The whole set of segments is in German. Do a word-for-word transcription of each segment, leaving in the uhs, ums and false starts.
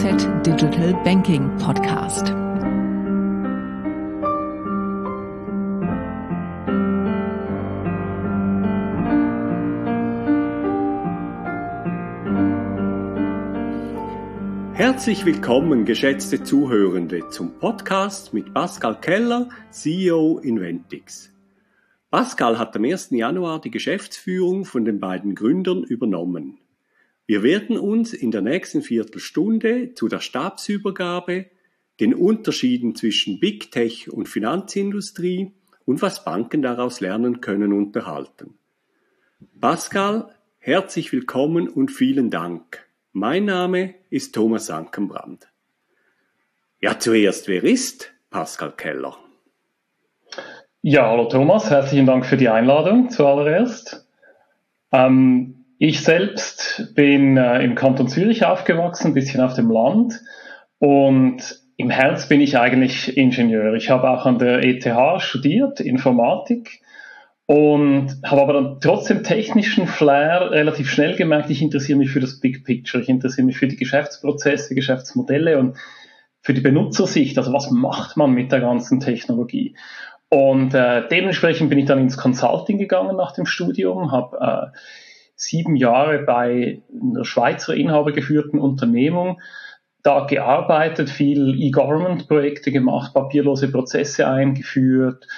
Z Digital Banking Podcast. Herzlich willkommen, geschätzte Zuhörende, zum Podcast mit Pascal Keller, C E O Inventix. Pascal hat am ersten Januar die Geschäftsführung von den beiden Gründern übernommen. Wir werden uns in der nächsten Viertelstunde zu der Stabsübergabe, den Unterschieden zwischen Big Tech und Finanzindustrie und was Banken daraus lernen können unterhalten. Pascal, herzlich willkommen und vielen Dank. Mein Name ist Thomas Ankenbrand. Ja, zuerst, wer ist Pascal Keller? Ja, hallo Thomas, herzlichen Dank für die Einladung zuallererst. Ähm, ich selbst bin äh, im Kanton Zürich aufgewachsen, ein bisschen auf dem Land, und im Herz bin ich eigentlich Ingenieur. Ich habe auch an der E T H studiert, Informatik, und habe aber dann trotzdem technischen Flair relativ schnell gemerkt, ich interessiere mich für das Big Picture, ich interessiere mich für die Geschäftsprozesse, Geschäftsmodelle und für die Benutzersicht, also was macht man mit der ganzen Technologie. Und äh, dementsprechend bin ich dann ins Consulting gegangen nach dem Studium, habe äh, sieben Jahre bei einer Schweizer inhabergeführten Unternehmung da gearbeitet, viel E-Government-Projekte gemacht, papierlose Prozesse eingeführt,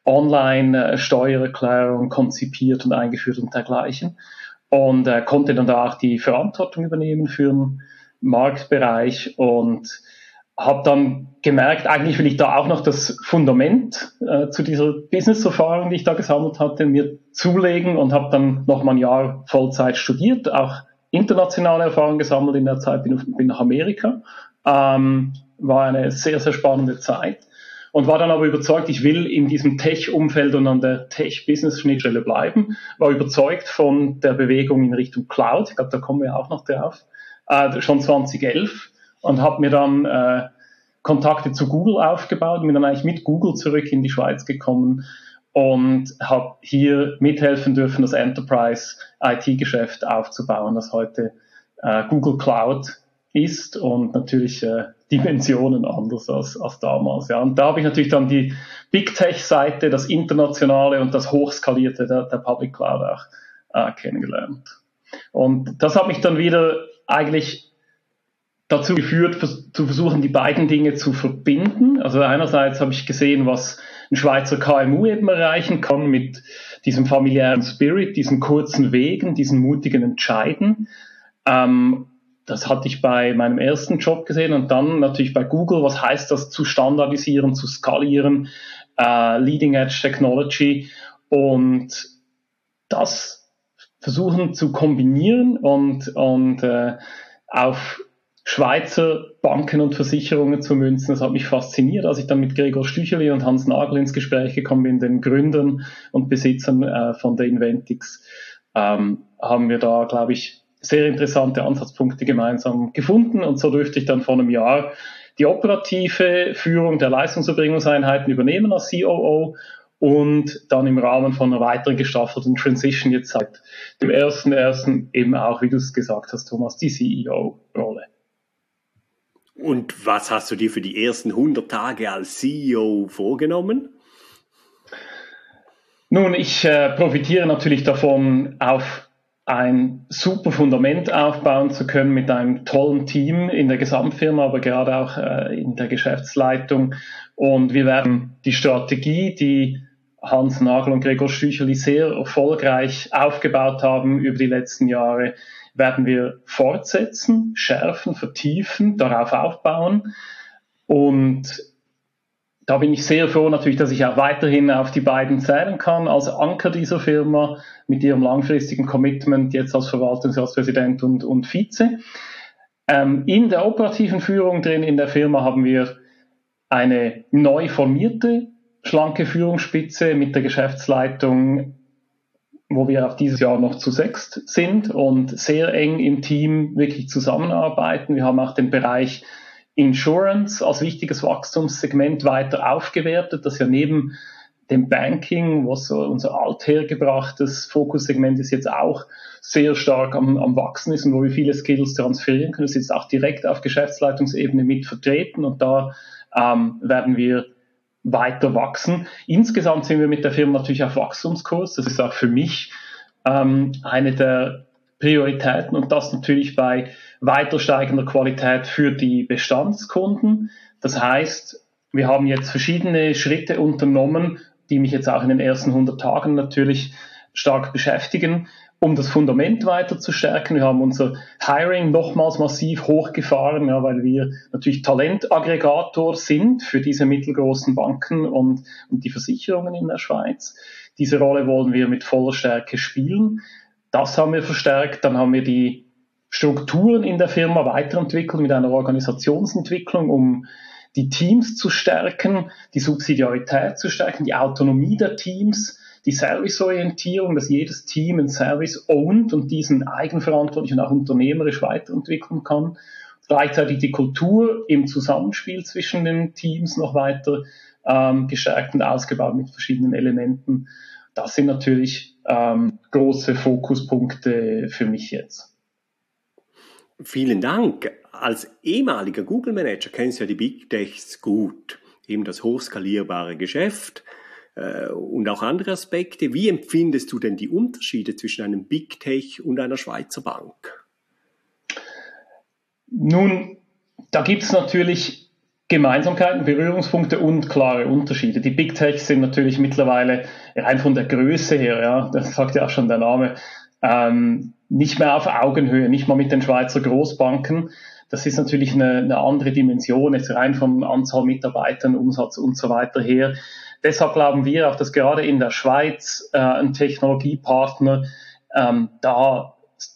Online-Steuererklärung konzipiert und eingeführt und dergleichen. Und äh, konnte dann da auch die Verantwortung übernehmen für den Marktbereich und habe dann gemerkt, eigentlich will ich da auch noch das Fundament äh, zu dieser Business-Erfahrung, die ich da gesammelt hatte, mir zulegen, und habe dann noch mal ein Jahr Vollzeit studiert, auch internationale Erfahrung gesammelt in der Zeit, bin, bin nach Amerika. Ähm, war eine sehr, sehr spannende Zeit. Und war dann aber überzeugt, ich will in diesem Tech-Umfeld und an der Tech-Business-Schnittstelle bleiben. War überzeugt von der Bewegung in Richtung Cloud. Ich glaube, da kommen wir auch noch drauf. Äh, schon zwanzig elf. Und habe mir dann äh, Kontakte zu Google aufgebaut. Bin dann eigentlich mit Google zurück in die Schweiz gekommen und habe hier mithelfen dürfen, das Enterprise-I T-Geschäft aufzubauen, das heute äh, Google Cloud ist und natürlich äh, Dimensionen anders als, als damals. Ja. Und da habe ich natürlich dann die Big Tech-Seite, das Internationale und das Hochskalierte der, der Public Cloud auch äh, kennengelernt. Und das hat mich dann wieder eigentlich dazu geführt, zu versuchen, die beiden Dinge zu verbinden. Also einerseits habe ich gesehen, was ein Schweizer K M U eben erreichen kann mit diesem familiären Spirit, diesen kurzen Wegen, diesen mutigen Entscheiden. Ähm, das hatte ich bei meinem ersten Job gesehen, und dann natürlich bei Google. Was heißt das, zu standardisieren, zu skalieren, äh, Leading Edge Technology, und das versuchen zu kombinieren und, und äh, auf Schweizer Banken und Versicherungen zu münzen. Das hat mich fasziniert, als ich dann mit Gregor Stücheli und Hans Nagel ins Gespräch gekommen bin, den Gründern und Besitzern äh, von der Inventix, ähm, haben wir da, glaube ich, sehr interessante Ansatzpunkte gemeinsam gefunden, und so durfte ich dann vor einem Jahr die operative Führung der Leistungserbringungseinheiten übernehmen als C O O und dann im Rahmen von einer weiteren gestaffelten Transition jetzt seit dem ersten ersten eben auch, wie du es gesagt hast, Thomas, die C E O-Rolle. Und was hast du dir für die ersten hundert Tage als C E O vorgenommen? Nun, ich äh, profitiere natürlich davon, auf ein super Fundament aufbauen zu können mit einem tollen Team in der Gesamtfirma, aber gerade auch äh, in der Geschäftsleitung. Und wir werden die Strategie, die Hans Nagel und Gregor Stücheli sehr erfolgreich aufgebaut haben über die letzten Jahre, werden wir fortsetzen, schärfen, vertiefen, darauf aufbauen. Und da bin ich sehr froh natürlich, dass ich auch weiterhin auf die beiden zählen kann als Anker dieser Firma mit ihrem langfristigen Commitment jetzt als Verwaltungsratspräsident und, und Vize. Ähm, in der operativen Führung drin in der Firma haben wir eine neu formierte, schlanke Führungsspitze mit der Geschäftsleitung, wo wir auch dieses Jahr noch zu sechst sind und sehr eng im Team wirklich zusammenarbeiten. Wir haben auch den Bereich Insurance als wichtiges Wachstumssegment weiter aufgewertet, das ja neben dem Banking, was so unser althergebrachtes Fokussegment ist, jetzt auch sehr stark am, am Wachsen ist und wo wir viele Skills transferieren können. Das ist jetzt auch direkt auf Geschäftsleitungsebene mit vertreten und da ähm, werden wir weiter wachsen. Insgesamt sind wir mit der Firma natürlich auf Wachstumskurs. Das ist auch für mich ähm, eine der Prioritäten und das natürlich bei weiter steigender Qualität für die Bestandskunden. Das heißt, wir haben jetzt verschiedene Schritte unternommen, die mich jetzt auch in den ersten hundert Tagen natürlich stark beschäftigen, um das Fundament weiter zu stärken. Wir haben unser Hiring nochmals massiv hochgefahren, ja, weil wir natürlich Talentaggregator sind für diese mittelgroßen Banken und, und die Versicherungen in der Schweiz. Diese Rolle wollen wir mit voller Stärke spielen. Das haben wir verstärkt. Dann haben wir die Strukturen in der Firma weiterentwickelt mit einer Organisationsentwicklung, um die Teams zu stärken, die Subsidiarität zu stärken, die Autonomie der Teams, die Serviceorientierung, dass jedes Team einen Service ownt und diesen eigenverantwortlich und auch unternehmerisch weiterentwickeln kann. Gleichzeitig die Kultur im Zusammenspiel zwischen den Teams noch weiter ähm, gestärkt und ausgebaut mit verschiedenen Elementen. Das sind natürlich ähm, große Fokuspunkte für mich jetzt. Vielen Dank. Als ehemaliger Google-Manager kennst du ja die Big Techs gut. Eben das hochskalierbare Geschäft äh, und auch andere Aspekte. Wie empfindest du denn die Unterschiede zwischen einem Big Tech und einer Schweizer Bank? Nun, da gibt es natürlich Gemeinsamkeiten, Berührungspunkte und klare Unterschiede. Die Big Techs sind natürlich mittlerweile rein von der Größe her, ja, das sagt ja auch schon der Name, ähm, nicht mehr auf Augenhöhe, nicht mal mit den Schweizer Großbanken. Das ist natürlich eine, eine andere Dimension, jetzt rein von Anzahl Mitarbeitern, Umsatz und so weiter her. Deshalb glauben wir auch, dass gerade in der Schweiz äh, ein Technologiepartner ähm, da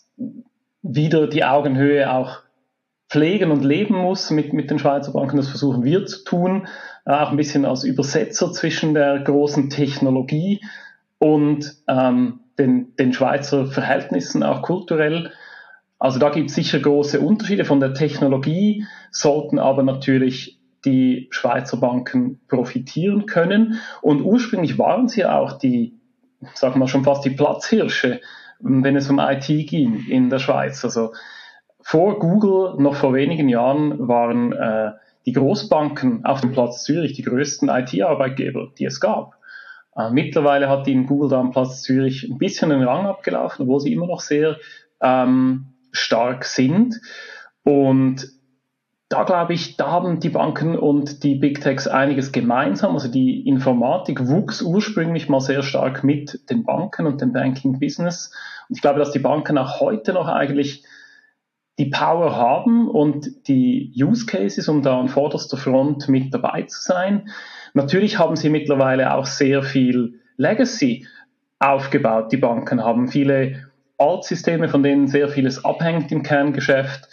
wieder die Augenhöhe auch pflegen und leben muss mit, mit den Schweizer Banken. Das versuchen wir zu tun, äh, auch ein bisschen als Übersetzer zwischen der großen Technologie und ähm, den, den Schweizer Verhältnissen, auch kulturell. Also da gibt es sicher große Unterschiede. Von der Technologie sollten aber natürlich die Schweizer Banken profitieren können. Und ursprünglich waren sie auch die, sagen wir mal, schon fast die Platzhirsche, wenn es um I T ging in der Schweiz. Also vor Google, noch vor wenigen Jahren, waren äh, die Großbanken auf dem Platz Zürich die größten I T-Arbeitgeber, die es gab. Äh, mittlerweile hat ihnen Google da am Platz Zürich ein bisschen den Rang abgelaufen, obwohl sie immer noch sehr ähm, stark sind. Und da glaube ich, da haben die Banken und die Big Techs einiges gemeinsam. Also die Informatik wuchs ursprünglich mal sehr stark mit den Banken und dem Banking-Business. Und ich glaube, dass die Banken auch heute noch eigentlich die Power haben und die Use Cases, um da an vorderster Front mit dabei zu sein. Natürlich haben sie mittlerweile auch sehr viel Legacy aufgebaut. Die Banken haben viele Altsysteme, von denen sehr vieles abhängt im Kerngeschäft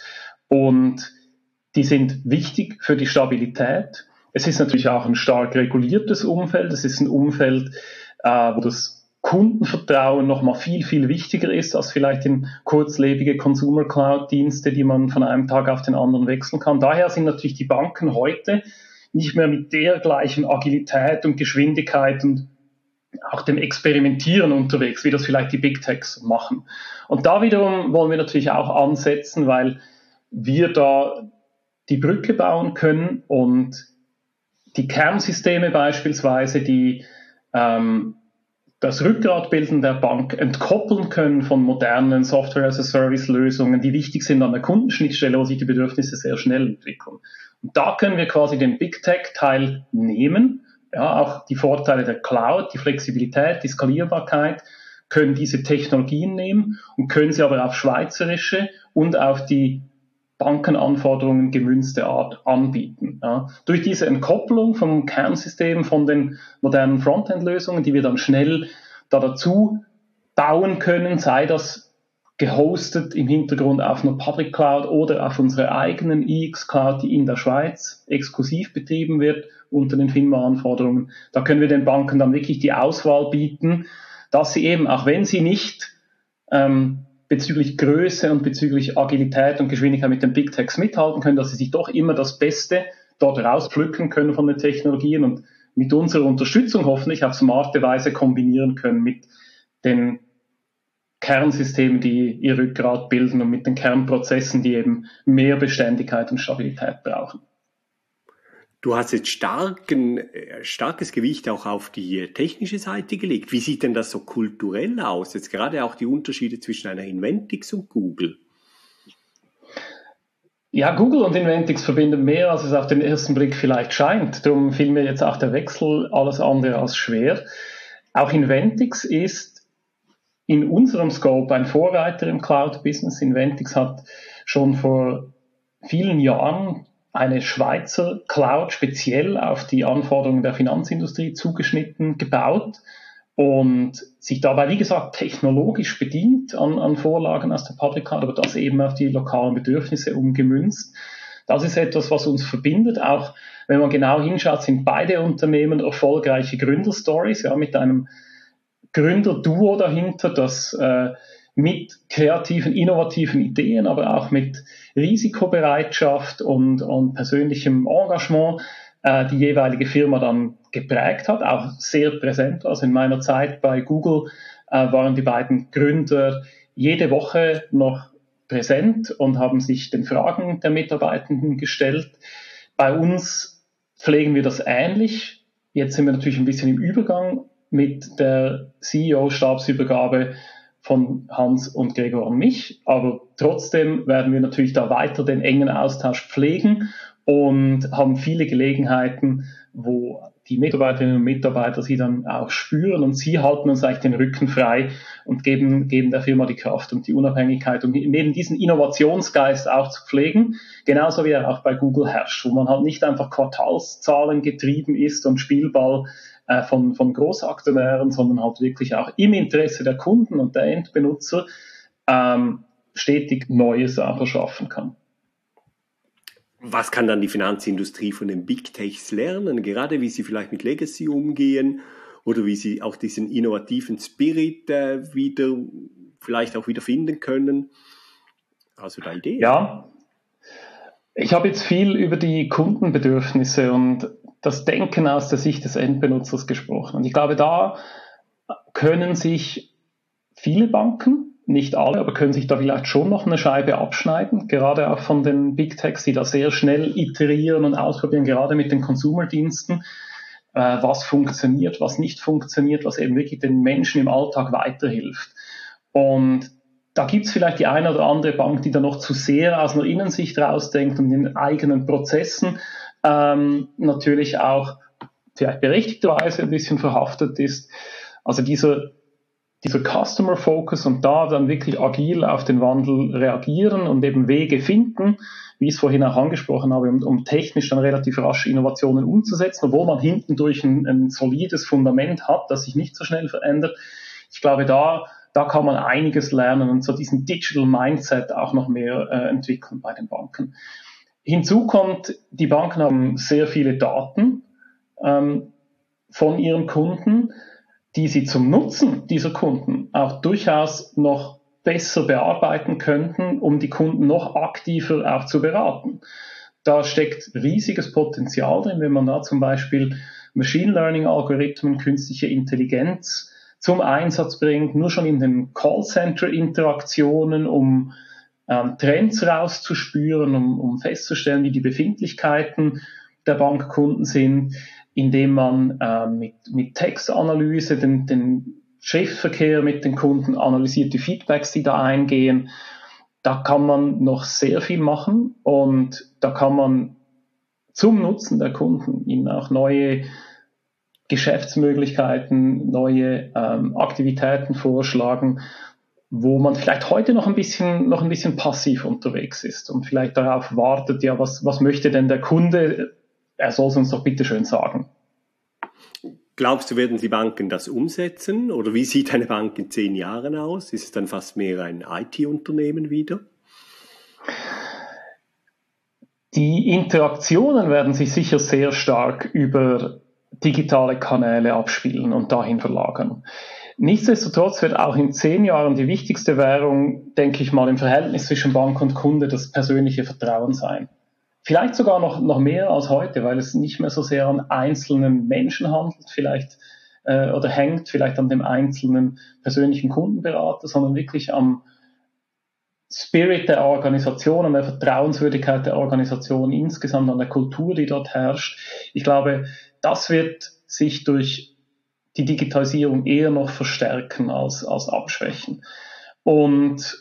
und die sind wichtig für die Stabilität. Es ist natürlich auch ein stark reguliertes Umfeld. Es ist ein Umfeld, äh, wo das Kundenvertrauen noch mal viel, viel wichtiger ist als vielleicht in kurzlebige Consumer Cloud Dienste, die man von einem Tag auf den anderen wechseln kann. Daher sind natürlich die Banken heute nicht mehr mit der gleichen Agilität und Geschwindigkeit und auch dem Experimentieren unterwegs, wie das vielleicht die Big Techs machen. Und da wiederum wollen wir natürlich auch ansetzen, weil wir da die Brücke bauen können und die Kernsysteme beispielsweise, die ähm, das Rückgrat bilden der Bank, entkoppeln können von modernen Software-as-a-Service-Lösungen, die wichtig sind an der Kundenschnittstelle, wo sich die Bedürfnisse sehr schnell entwickeln. Und da können wir quasi den Big Tech-Teil nehmen, ja, auch die Vorteile der Cloud, die Flexibilität, die Skalierbarkeit, können diese Technologien nehmen und können sie aber auf schweizerische und auf die Bankenanforderungen gemünzte Art anbieten. Ja. Durch diese Entkopplung vom Kernsystem, von den modernen Frontend-Lösungen, die wir dann schnell da dazu bauen können, sei das gehostet im Hintergrund auf einer Public Cloud oder auf unserer eigenen I X Cloud, die in der Schweiz exklusiv betrieben wird unter den FINMA-Anforderungen. Da können wir den Banken dann wirklich die Auswahl bieten, dass sie eben, auch wenn sie nicht ähm, bezüglich Größe und bezüglich Agilität und Geschwindigkeit mit den Big Techs mithalten können, dass sie sich doch immer das Beste dort rauspflücken können von den Technologien und mit unserer Unterstützung hoffentlich auf smarte Weise kombinieren können mit den Kernsystemen, die ihr Rückgrat bilden und mit den Kernprozessen, die eben mehr Beständigkeit und Stabilität brauchen. Du hast jetzt starken, starkes Gewicht auch auf die technische Seite gelegt. Wie sieht denn das so kulturell aus? Jetzt gerade auch die Unterschiede zwischen einer Inventix und Google. Ja, Google und Inventix verbinden mehr, als es auf den ersten Blick vielleicht scheint. Darum fiel mir jetzt auch der Wechsel alles andere als schwer. Auch Inventix ist in unserem Scope ein Vorreiter im Cloud-Business. Inventix hat schon vor vielen Jahren eine Schweizer Cloud speziell auf die Anforderungen der Finanzindustrie zugeschnitten gebaut und sich dabei, wie gesagt, technologisch bedient an, an Vorlagen aus der Public Cloud, aber das eben auf die lokalen Bedürfnisse umgemünzt. Das ist etwas, was uns verbindet. Auch wenn man genau hinschaut, sind beide Unternehmen erfolgreiche Gründerstories, ja, mit einem Gründerduo dahinter, das äh, mit kreativen, innovativen Ideen, aber auch mit Risikobereitschaft und, und persönlichem Engagement äh, die jeweilige Firma dann geprägt hat, auch sehr präsent. Also in meiner Zeit bei Google äh, waren die beiden Gründer jede Woche noch präsent und haben sich den Fragen der Mitarbeitenden gestellt. Bei uns pflegen wir das ähnlich. Jetzt sind wir natürlich ein bisschen im Übergang mit der C E O-Stabsübergabe von Hans und Gregor und mich, aber trotzdem werden wir natürlich da weiter den engen Austausch pflegen und haben viele Gelegenheiten, wo die Mitarbeiterinnen und Mitarbeiter sie dann auch spüren und sie halten uns eigentlich den Rücken frei und geben, geben der Firma die Kraft und die Unabhängigkeit, um eben diesen Innovationsgeist auch zu pflegen, genauso wie er auch bei Google herrscht, wo man halt nicht einfach Quartalszahlen getrieben ist und Spielball Von, von Großaktionären, sondern halt wirklich auch im Interesse der Kunden und der Endbenutzer ähm, stetig Neues auch erschaffen kann. Was kann dann die Finanzindustrie von den Big Techs lernen, gerade wie sie vielleicht mit Legacy umgehen oder wie sie auch diesen innovativen Spirit äh, wieder, vielleicht auch wieder finden können? Also da Ideen? Ja, ich habe jetzt viel über die Kundenbedürfnisse und das Denken aus der Sicht des Endbenutzers gesprochen. Und ich glaube, da können sich viele Banken, nicht alle, aber können sich da vielleicht schon noch eine Scheibe abschneiden, gerade auch von den Big Techs, die da sehr schnell iterieren und ausprobieren, gerade mit den Consumer-Diensten, äh, was funktioniert, was nicht funktioniert, was eben wirklich den Menschen im Alltag weiterhilft. Und da gibt es vielleicht die eine oder andere Bank, die da noch zu sehr aus einer Innensicht rausdenkt und in eigenen Prozessen ähm, natürlich auch vielleicht berechtigterweise ein bisschen verhaftet ist. Also dieser, dieser Customer Focus und da dann wirklich agil auf den Wandel reagieren und eben Wege finden, wie ich es vorhin auch angesprochen habe, um, um technisch dann relativ rasch Innovationen umzusetzen, obwohl man hinten durch ein, ein solides Fundament hat, das sich nicht so schnell verändert. Ich glaube, da Da kann man einiges lernen und so diesen Digital Mindset auch noch mehr äh, entwickeln bei den Banken. Hinzu kommt, die Banken haben sehr viele Daten ähm, von ihren Kunden, die sie zum Nutzen dieser Kunden auch durchaus noch besser bearbeiten könnten, um die Kunden noch aktiver auch zu beraten. Da steckt riesiges Potenzial drin, wenn man da zum Beispiel Machine Learning Algorithmen, künstliche Intelligenz zum Einsatz bringt, nur schon in den Callcenter-Interaktionen, um ähm, Trends rauszuspüren, um, um festzustellen, wie die Befindlichkeiten der Bankkunden sind, indem man äh, mit, mit Textanalyse den, den Schriftverkehr mit den Kunden analysiert, die Feedbacks, die da eingehen. Da kann man noch sehr viel machen und da kann man zum Nutzen der Kunden ihnen auch neue Geschäftsmöglichkeiten, neue ähm, Aktivitäten vorschlagen, wo man vielleicht heute noch ein bisschen, noch ein bisschen passiv unterwegs ist und vielleicht darauf wartet, ja, was, was möchte denn der Kunde? Er soll es uns doch bitte schön sagen. Glaubst du, werden die Banken das umsetzen? Oder wie sieht eine Bank in zehn Jahren aus? Ist es dann fast mehr ein I T-Unternehmen wieder? Die Interaktionen werden sich sicher sehr stark über digitale Kanäle abspielen und dahin verlagern. Nichtsdestotrotz wird auch in zehn Jahren die wichtigste Währung, denke ich mal, im Verhältnis zwischen Bank und Kunde das persönliche Vertrauen sein. vielleicht sogar noch, noch mehr als heute, weil es nicht mehr so sehr an einzelnen Menschen handelt, vielleicht äh, oder hängt vielleicht an dem einzelnen persönlichen Kundenberater, sondern wirklich am Spirit der Organisation, an der Vertrauenswürdigkeit der Organisation insgesamt, an der Kultur, die dort herrscht. Ich glaube, das wird sich durch die Digitalisierung eher noch verstärken als, als abschwächen. Und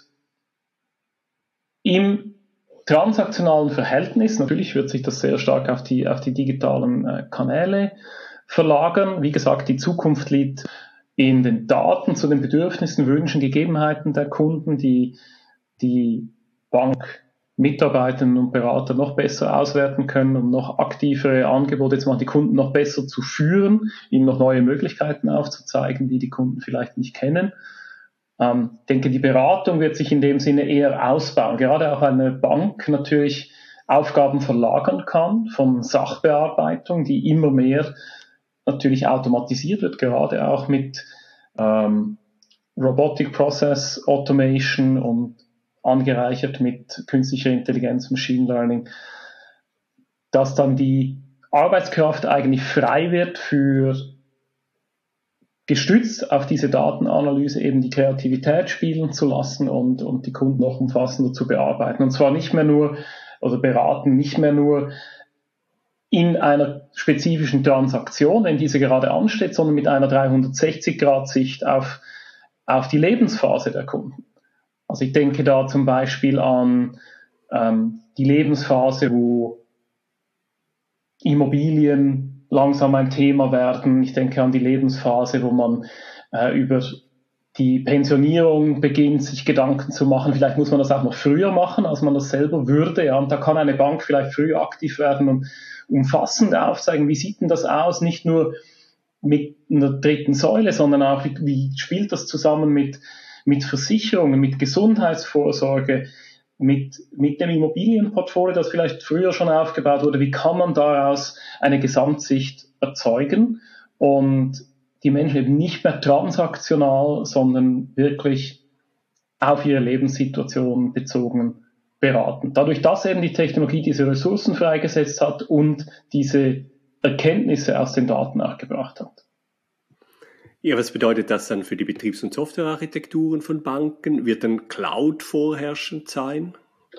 im transaktionalen Verhältnis, natürlich wird sich das sehr stark auf die, auf die digitalen äh, Kanäle verlagern. Wie gesagt, die Zukunft liegt in den Daten zu den Bedürfnissen, Wünschen, Gegebenheiten der Kunden, die die Bankmitarbeiterinnen und Berater noch besser auswerten können, um noch aktivere Angebote zu machen, die Kunden noch besser zu führen, ihnen noch neue Möglichkeiten aufzuzeigen, die die Kunden vielleicht nicht kennen. Ähm, ich denke, die Beratung wird sich in dem Sinne eher ausbauen. Gerade auch eine Bank natürlich Aufgaben verlagern kann von Sachbearbeitung, die immer mehr natürlich automatisiert wird, gerade auch mit ähm, Robotic Process Automation und angereichert mit künstlicher Intelligenz, Machine Learning, dass dann die Arbeitskraft eigentlich frei wird für, gestützt auf diese Datenanalyse, eben die Kreativität spielen zu lassen und, und die Kunden noch umfassender zu bearbeiten. Und zwar nicht mehr nur, oder beraten, nicht mehr nur in einer spezifischen Transaktion, wenn diese gerade ansteht, sondern mit einer dreihundertsechzig Grad Sicht auf, auf die Lebensphase der Kunden. Also ich denke da zum Beispiel an ähm, die Lebensphase, wo Immobilien langsam ein Thema werden. Ich denke an die Lebensphase, wo man äh, über die Pensionierung beginnt, sich Gedanken zu machen. Vielleicht muss man das auch noch früher machen, als man das selber würde. Ja, und da kann eine Bank vielleicht früher aktiv werden und umfassend aufzeigen, wie sieht denn das aus, nicht nur mit einer dritten Säule, sondern auch, wie, wie spielt das zusammen mit mit Versicherungen, mit Gesundheitsvorsorge, mit, mit dem Immobilienportfolio, das vielleicht früher schon aufgebaut wurde. Wie kann man daraus eine Gesamtsicht erzeugen und die Menschen eben nicht mehr transaktional, sondern wirklich auf ihre Lebenssituation bezogen beraten. Dadurch, dass eben die Technologie diese Ressourcen freigesetzt hat und diese Erkenntnisse aus den Daten auch gebracht hat. Ja, was bedeutet das dann für die Betriebs- und Softwarearchitekturen von Banken? Wird dann Cloud vorherrschend sein?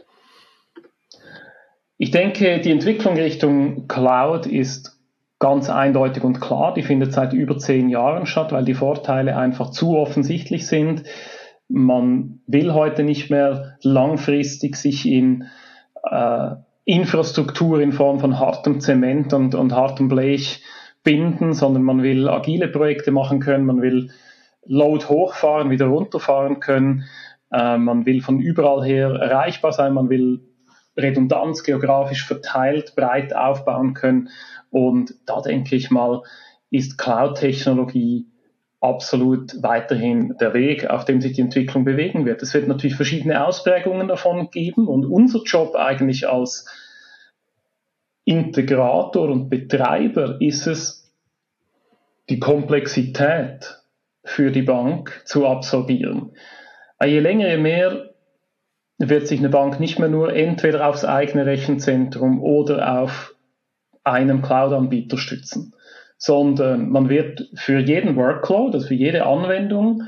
Ich denke, die Entwicklung Richtung Cloud ist ganz eindeutig und klar. Die findet seit über zehn Jahren statt, weil die Vorteile einfach zu offensichtlich sind. Man will heute nicht mehr langfristig sich in äh, Infrastruktur in Form von hartem Zement und, und hartem Blech binden, sondern man will agile Projekte machen können, man will Load hochfahren, wieder runterfahren können, äh, man will von überall her erreichbar sein, man will Redundanz geografisch verteilt, breit aufbauen können und da denke ich mal, ist Cloud-Technologie absolut weiterhin der Weg, auf dem sich die Entwicklung bewegen wird. Es wird natürlich verschiedene Ausprägungen davon geben und unser Job eigentlich als Integrator und Betreiber ist es, die Komplexität für die Bank zu absorbieren. Je länger, je mehr wird sich eine Bank nicht mehr nur entweder aufs eigene Rechenzentrum oder auf einem Cloud-Anbieter stützen, sondern man wird für jeden Workload, also für jede Anwendung,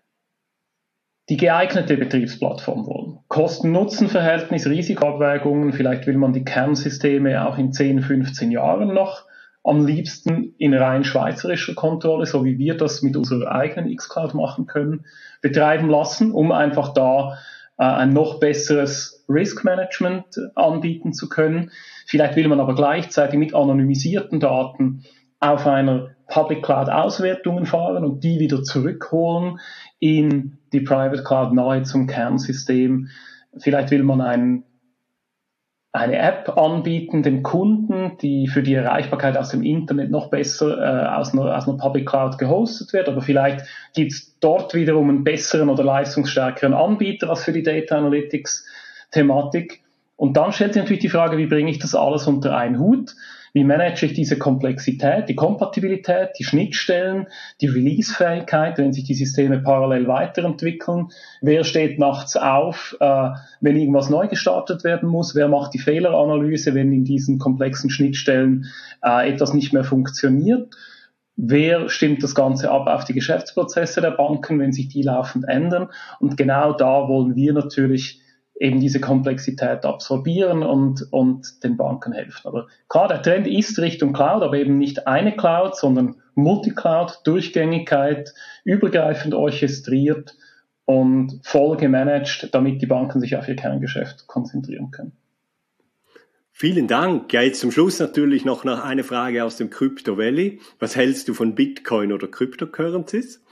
die geeignete Betriebsplattform wollen. Kosten-Nutzen-Verhältnis, Risikoabwägungen, vielleicht will man die Kernsysteme auch in zehn, fünfzehn Jahren noch am liebsten in rein schweizerischer Kontrolle, so wie wir das mit unserer eigenen xCloud machen können, betreiben lassen, um einfach da äh, ein noch besseres Risk-Management anbieten zu können. Vielleicht will man aber gleichzeitig mit anonymisierten Daten auf einer Public Cloud Auswertungen fahren und die wieder zurückholen in die Private Cloud nahe zum Kernsystem. Vielleicht will man ein, eine App anbieten dem Kunden, die für die Erreichbarkeit aus dem Internet noch besser äh, aus, einer, aus einer Public Cloud gehostet wird. Aber vielleicht gibt es dort wiederum einen besseren oder leistungsstärkeren Anbieter als für die Data Analytics Thematik. Und dann stellt sich natürlich die Frage, wie bringe ich das alles unter einen Hut? Wie manage ich diese Komplexität, die Kompatibilität, die Schnittstellen, die Release-Fähigkeit, wenn sich die Systeme parallel weiterentwickeln? Wer steht nachts auf, äh, wenn irgendwas neu gestartet werden muss? Wer macht die Fehleranalyse, wenn in diesen komplexen Schnittstellen äh, etwas nicht mehr funktioniert? Wer stimmt das Ganze ab auf die Geschäftsprozesse der Banken, wenn sich die laufend ändern? Und genau da wollen wir natürlich eben diese Komplexität absorbieren und, und den Banken helfen. Aber klar, der Trend ist Richtung Cloud, aber eben nicht eine Cloud, sondern Multicloud, Durchgängigkeit, übergreifend orchestriert und voll gemanagt, damit die Banken sich auf ihr Kerngeschäft konzentrieren können. Vielen Dank. Ja, jetzt zum Schluss natürlich noch eine Frage aus dem Crypto Valley. Was hältst du von Bitcoin oder Cryptocurrencies?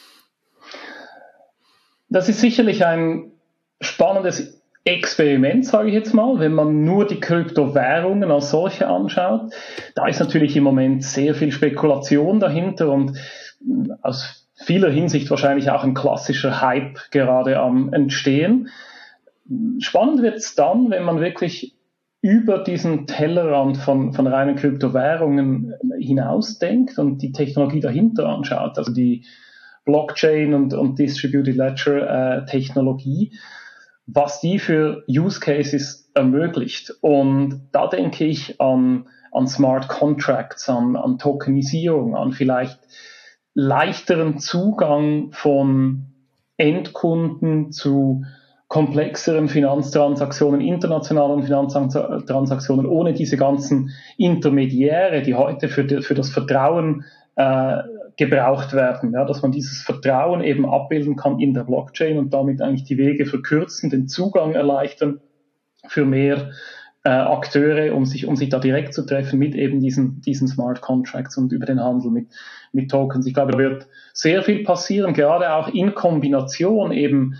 Das ist sicherlich ein spannendes Experiment, sage ich jetzt mal, wenn man nur die Kryptowährungen als solche anschaut. Da ist natürlich im Moment sehr viel Spekulation dahinter und aus vieler Hinsicht wahrscheinlich auch ein klassischer Hype gerade am Entstehen. Spannend wird es dann, wenn man wirklich über diesen Tellerrand von, von reinen Kryptowährungen hinausdenkt und die Technologie dahinter anschaut, also die Blockchain und, und Distributed Ledger äh, Technologie, was die für Use Cases ermöglicht. Und da denke ich an, an Smart Contracts, an, an Tokenisierung, an vielleicht leichteren Zugang von Endkunden zu komplexeren Finanztransaktionen, internationalen Finanztransaktionen, ohne diese ganzen Intermediäre, die heute für, die, für das Vertrauen äh, gebraucht werden, ja, dass man dieses Vertrauen eben abbilden kann in der Blockchain und damit eigentlich die Wege verkürzen, den Zugang erleichtern für mehr äh, Akteure, um sich, um sich da direkt zu treffen mit eben diesen, diesen Smart Contracts und über den Handel mit, mit Tokens. Ich glaube, da wird sehr viel passieren, gerade auch in Kombination eben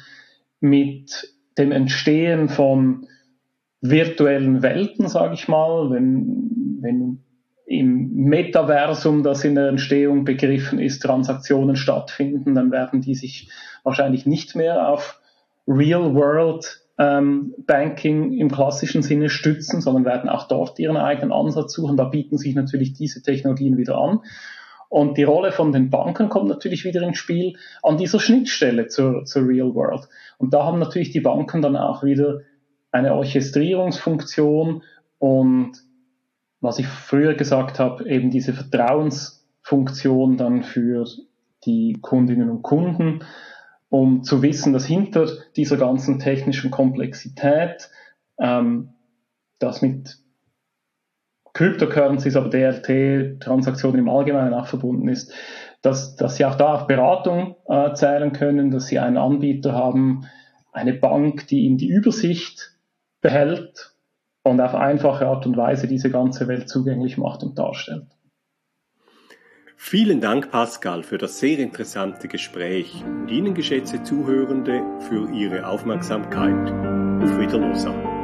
mit dem Entstehen von virtuellen Welten, sage ich mal, wenn, wenn im Metaversum, das in der Entstehung begriffen ist, Transaktionen stattfinden, dann werden die sich wahrscheinlich nicht mehr auf Real-World ähm, Banking im klassischen Sinne stützen, sondern werden auch dort ihren eigenen Ansatz suchen. Da bieten sich natürlich diese Technologien wieder an. Und die Rolle von den Banken kommt natürlich wieder ins Spiel an dieser Schnittstelle zur, zur Real World. Und da haben natürlich die Banken dann auch wieder eine Orchestrierungsfunktion und was ich früher gesagt habe, eben diese Vertrauensfunktion dann für die Kundinnen und Kunden, um zu wissen, dass hinter dieser ganzen technischen Komplexität, ähm, das mit Cryptocurrencies, aber D L T-Transaktionen im Allgemeinen auch verbunden ist, dass, dass sie auch da auf Beratung äh, zählen können, dass sie einen Anbieter haben, eine Bank, die ihnen die Übersicht behält und auf einfache Art und Weise diese ganze Welt zugänglich macht und darstellt. Vielen Dank, Pascal, für das sehr interessante Gespräch und Ihnen, geschätzte Zuhörende, für Ihre Aufmerksamkeit. Auf Wiederhören.